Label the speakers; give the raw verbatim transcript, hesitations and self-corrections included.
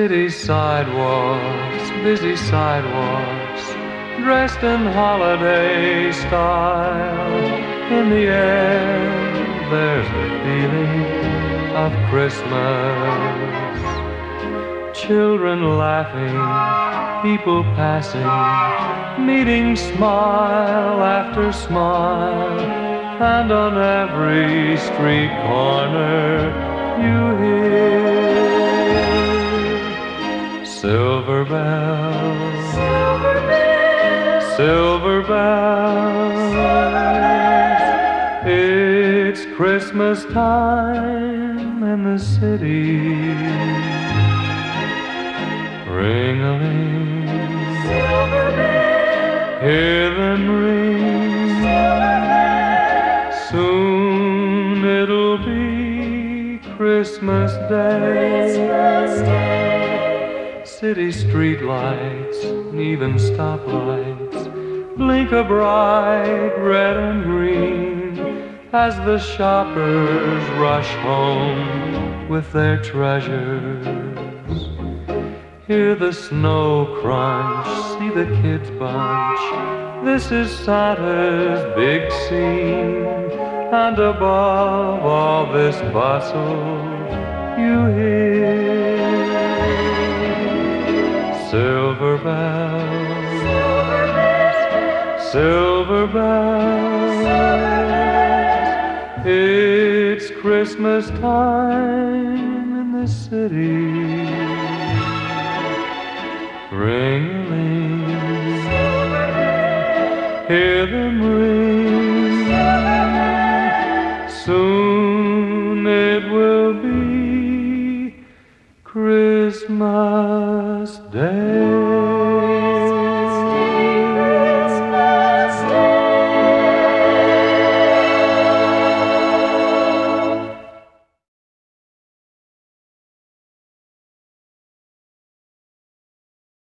Speaker 1: City sidewalks, busy sidewalks, dressed in holiday style. In the air, there's the feeling of Christmas. Children laughing, people passing, meeting smile after smile. And on every street corner you hear silver bells, silver bells, silver bells. It's Christmas time in the city. Ring-a-ling, silver bells, hear them ring. Silver bells. Soon it'll be Christmas Day. Christmas Day. City streetlights, even stoplights, blink a bright red and green as the shoppers rush home with their treasures. Hear the snow crunch, see the kids bunch. This is Santa's big scene. And above all this bustle, you hear silver bells, silver bells, silver bells. It's Christmas time in the city. Ring-a-ling, hear them ring. Soon it will be Christmas Day.